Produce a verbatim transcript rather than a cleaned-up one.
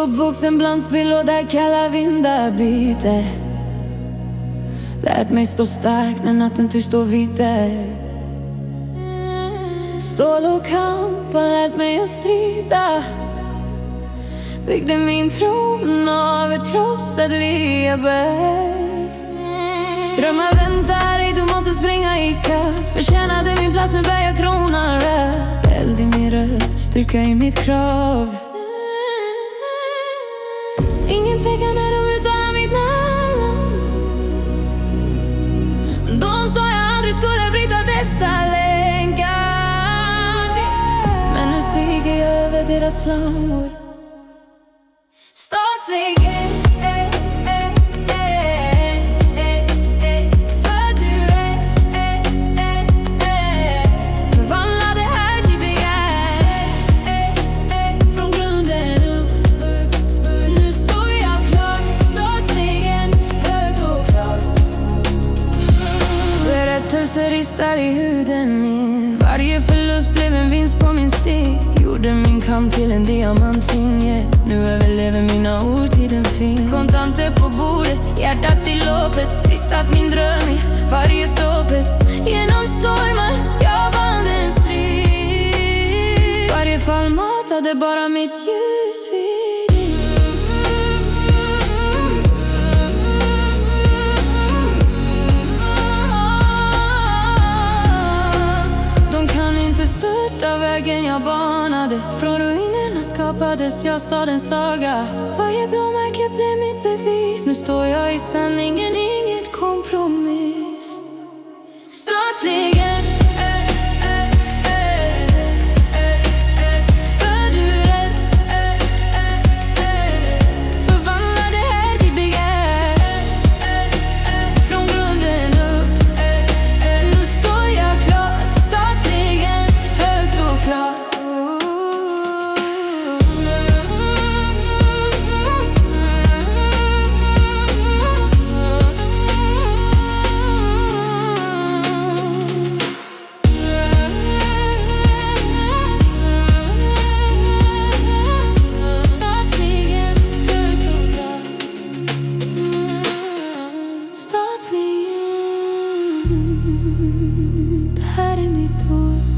Uppvuxen bland spillror där kalla vindar biter. Lärt mig stå stark när natten tyst och viter. Stål och kamp har lärt mig att strida. Byggde min tron av ett krossat lever. Drömmar väntar dig, du måste springa ikapp. Förtjänade min plats, nu bär jag kronan röd. Eld i min röst, styrka i mitt krav. Ingen tvekan när de uttalar mitt namn. De sa jag aldrig skulle bryta dessa länkar. Men nu stiger jag över deras flammor. Stadslig, eh, eh, eh, eh, eh, eh. För du är, eh, eh, eh. Förvandla det här till begär, eh, eh. Från grunden upp, upp, upp. Nu står jag klar, stadsligen, högt och klart. Berättelser ristar i huden min. Varje förlust blev en vinst på min stig. Gjorde min kamp till en diamantlinje. Nu överlever mina ord, tiden fin. Kontanter på bordet, hjärtat i loppet. Ristat min dröm i varje stoppet. Genom stormar, jag vann en strid. Varje fall matade bara mitt ljus vid. De kan inte sudda vägen jag banade. Från ruinerna skapades jag stadens saga. Varje blåmärke blev mitt bevis. Nu står jag i sanningen, inget kompromiss. Stadsligen, eh, eh, eh, eh, eh. För du är, eh, eh, eh. Förvandla det här till begär, eh, eh. Från grunden upp, eh, eh. Nu står jag klar, stadsligen, högt och klart. Stadsligen, det här är mitt år.